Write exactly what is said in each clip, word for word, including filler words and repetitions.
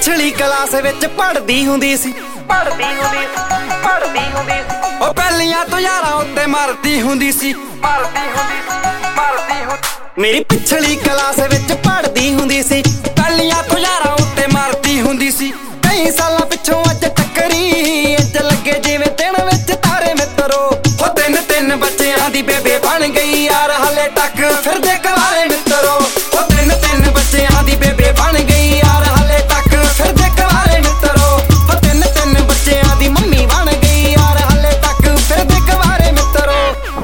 पिछली class which पढ़दी हुंदी सी पढ़दी हुंदी पढ़दी हुंदी ओ पहलियां तो यारां उत्ते मरदी हुंदी सी मरदी हुंदी मरदी हुंदी मेरी पिछली क्लास विच पढ़दी हुंदी सी पहलियां तो यारां उत्ते मरदी हुंदी सी कई सालां पिछों अज टक्करी इंज लगे जिवें दिन विच तारे मित्रो हो तिन तिन बच्चियां दी बेबे बन गई यार हले तक फिरदे कवारे मित्रो हो तिन तिन बच्चियां दी बेबे बन गई यार हले तक फिरदे कवारे मित्रो हो तिन तिन बच्चियां दी मम्मी बन गई यार हले तक फिरदे कवारे मित्रो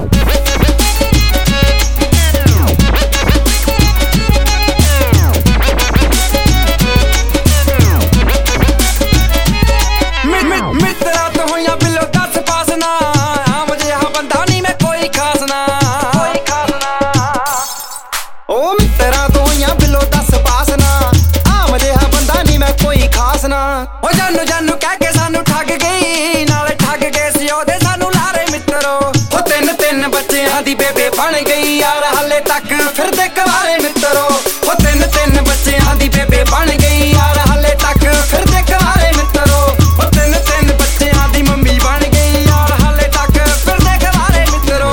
मित्रा तो होया बिलो दस पास ना मुझे यहाँ बंदा नहीं मैं कोई खास ना कोई खास ना ओ मित्रा तो होया बिलो दस पास ना आ मुझे यहाँ बंदा नहीं मैं कोई खास ना ओ जानू जानू कह के सानू ठग गई नाले ठग गए सी ओदे सानू लारे मित्रो ओ तिन तिन बच्चियां दी बेबे बन गई यार हले तक फिरदे कवारे मित्रो ओ तिन तिन बच्चियां दी बेबे बन गई यार हले तक फिरदे कवारे मित्रो ओ तिन तिन बच्चियां दी मम्मी बन गई यार हले तक फिरदे कवारे मित्रो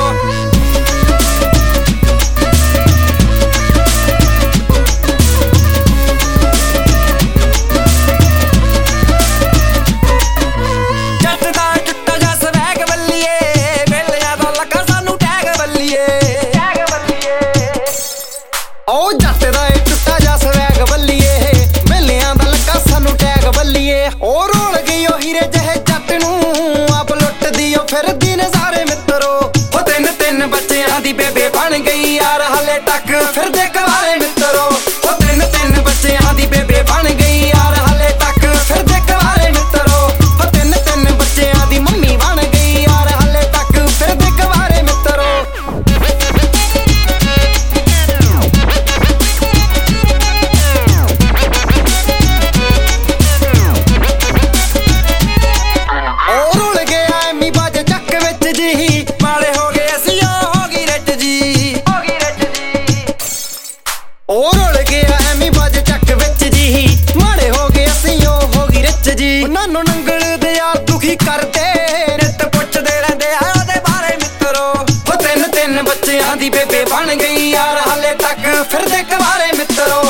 जट दा टुट्टा जा स्वैग बल्लीए वेलियां दा लगा सानू टैग बल्लीए टैग बल्लीए ओ जट दा टुट्टा जा स्वैग बल्लीए वेलियां दा लगा सानू टैग बल्लीए ओ रोल गई ओ हीरे जहे जट नू आप लुटदी ओ फिरदी ने सारे मित्रो ओ तिन तिन बच्चियां दी बेबे बन गई यार हले तक फिरदे कवारे मित्रो ओ तिन तिन बच्चियां दी बेबे बन गई यार हले तक फिरदे कवारे मित्रो ओ तिन तिन बच्चियां दी मम्मी बन गई यार हले तक फिरदे कवारे मित्रो ओ रुल गया एमी बाज चक विच जी माड़े हो गए असीं हो गई रट जी हो गई रट जी ओ रुल गया एमी बाज चक विच जी माड़े हो गए असीं हो गई रच जी नानू नंगल दे यार दुखी करदे नित पुछदे रहंदे आ ओदे बारे मित्रो हो तिन तिन बच्चियां दी बेबे बन गई यार हले तक फिरदे कवारे मित्रो